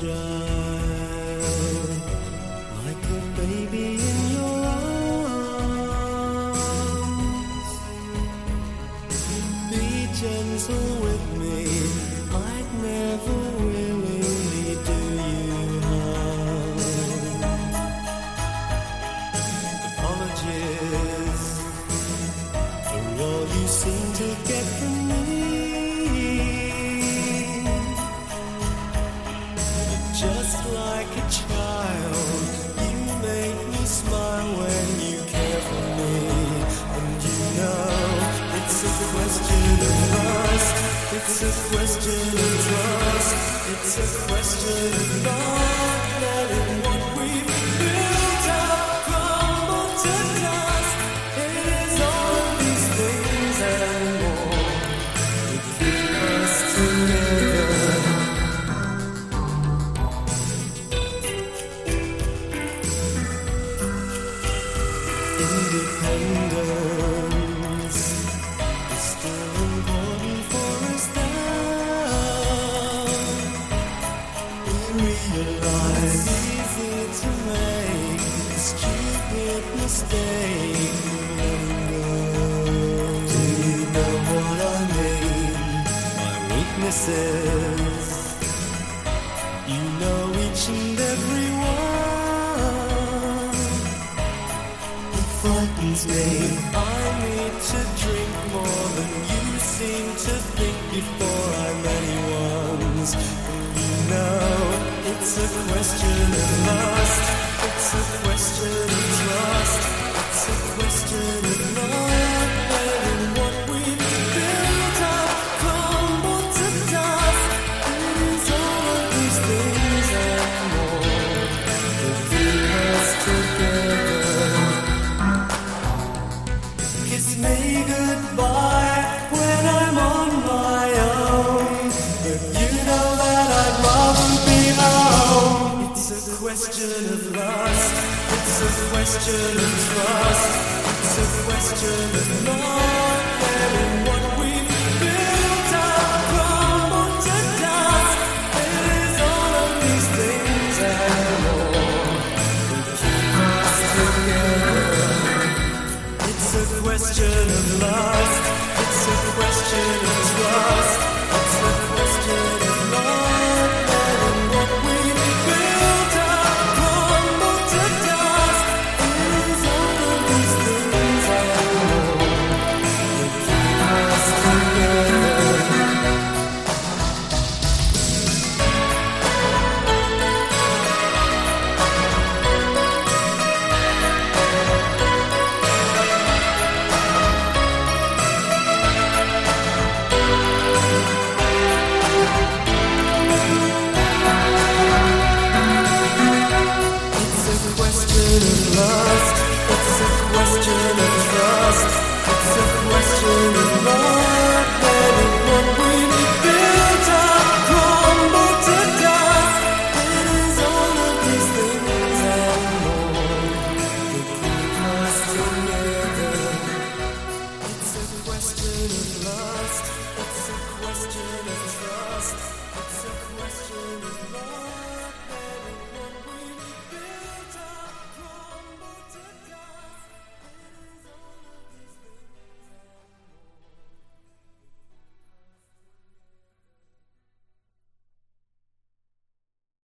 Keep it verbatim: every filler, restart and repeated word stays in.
child, like a baby in your arms. Be gentle with me, I'd never willingly do you harm. Apologies for all you seem to get from me. Just like a child, you make me smile when you care for me. And you know, it's a question of lust, it's a question of trust, it's a question of not letting what we've built up crumble to dust. It is all of these things and more that keep us together. Independence is still important for us now. We realize it's easy to make a stupid mistake. Do you know what I mean? My weaknesses, you know each and every one. Frightens me. I need to drink more than you seem to think before I'm anyone's. And you know, it's a question of lust, it's a question of trust, it's a question of not letting what we've built up crumble to dust. It is all of these things and more that keep us together. Kiss me goodbye when I'm on my own, but you know that I'd rather be home. It's a question of lust, it's a question of trust, it's a question of not letting what we've built up crumble to dust. It is all of these things and more that keep us together. It's a question of lust, it's a question of trust, it's a question of not letting what we've built up crumble to dust. It is all of these things and more that keep us together. It's a question of lust, it's a question of trust, it's a question of not letting what we've built up crumble to dust. It is all of these things and more that keep us together. It's a question of lust, it's a question of